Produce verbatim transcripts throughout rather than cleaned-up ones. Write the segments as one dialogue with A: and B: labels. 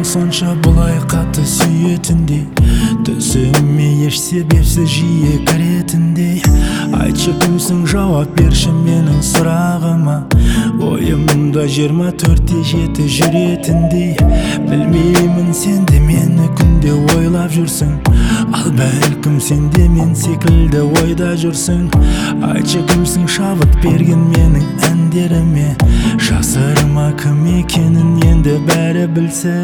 A: сонша бұлай қатты сүйетіндей, түсіме еш себепсіз жиі кіретіндей. Айтшы кімсің, жауап берші менің сұрағыма. Ойымда жиырма төртте жеті жүретіндей. Білмеймін, сен де мені күнде ойлап жүрсің, ал бәлкім сен де мен секілді ойда жүрсің. Айтшы кімсің, шабыт берген менің әндеріме. Жасырма кім екенін енді бәрі білсін.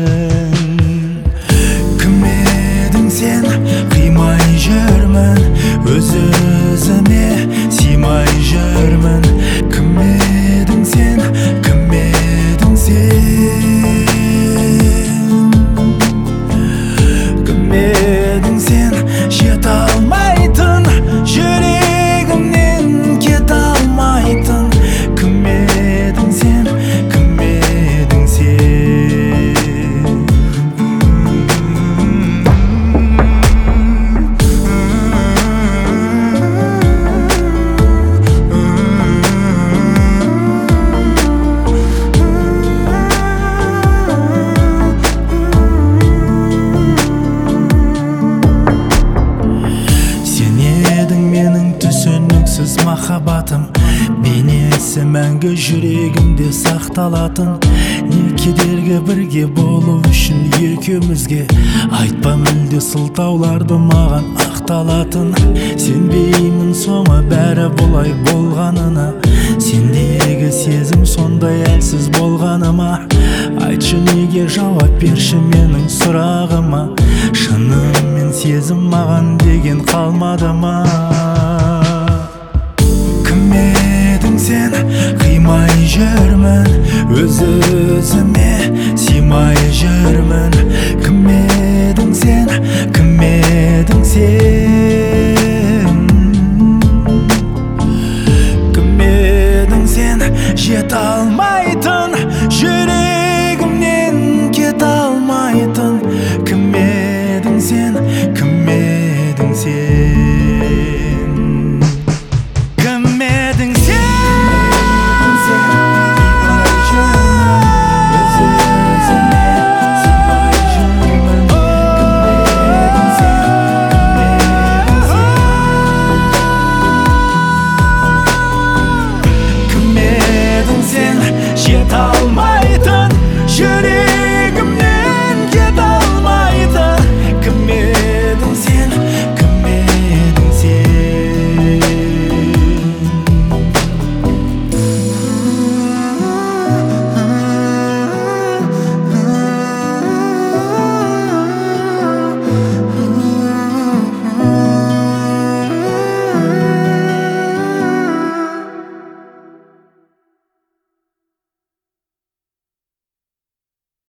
A: Кім едің сен, қимай жүрмін, өз-өзіме симай жүрмін. Кім едің сен, кім едің сен, кім едің сен, жете алмайтын, жүрегімнен кете алмайтын. Кім едің сен, кім едің сен. Махаббатым, бейнесі мәңгі жүрегімде сақталатын. Не кедергі бірге болу үшін екеумізге, айтпа мүлде сылтауларды маған ақталатын. Сенбеймін соңы бәрі бұлай болғанына, сендегі сезім сондай әлсіз болғаныма. Айтшы неге, жауап берші менің сұрағыма. Шынымен сезім маған деген қалмады ма? Кім едің сен, қимай жүрмін, өз-өзіме симай жүрмін. Кім едің сен, кім едің сен.